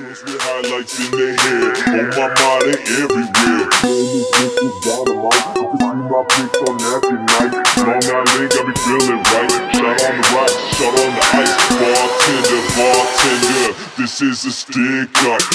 Girls with highlights in their hair. On my mind, they everywhere. This is dynamite. You can see my pics on every night. Long Island got me feeling right. Shot on the rocks, shot on the ice. Bartender, bartender, this is a stick cut.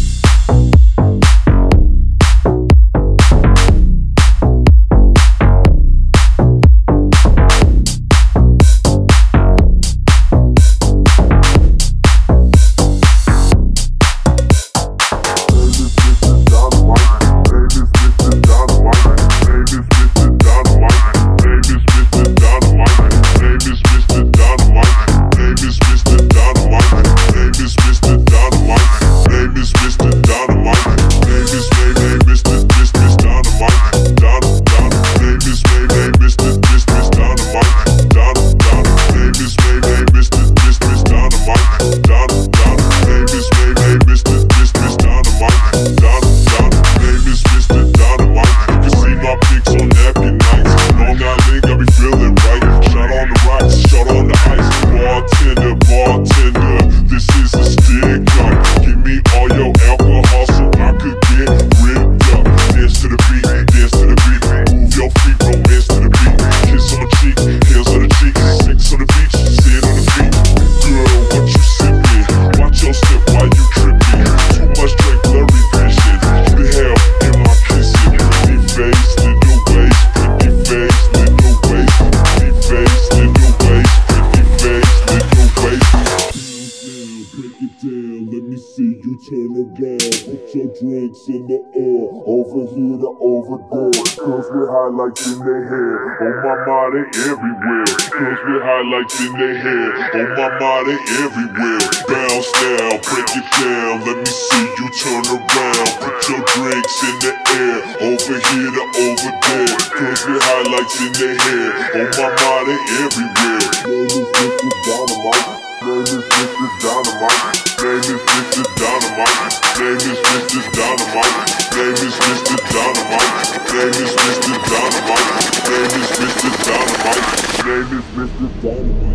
Turn around, put your drinks in the air. Over here to over there. Girls with highlights in their hair. On my mind, they everywhere. Girls with highlights in their hair. On my mind, they everywhere. Bounce down, break it down. Let me see you turn around. Put your drinks in the air. Over here to over there. Girls with highlights in their hair. On my mind, they everywhere. Name is Mr. Dynamite. Name is Mr. Dynamite. Name is Mr. Dynamite. Name is Mr. Dynamite. Name is Mr. Dynamite. Name is Mr. Dynamite. Name is Mr. Dynamite. Name is Mr. Dynamite.